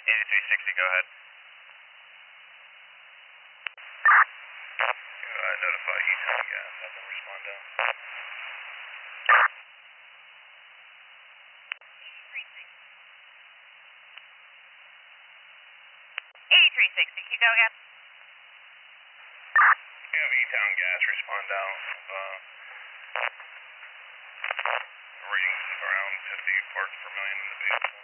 8360, go ahead. Notify E-Town Gas, have them respond down. 8360, keep going again. You have E-Town Gas respond down. Readings around 50 parts per million in the vehicle.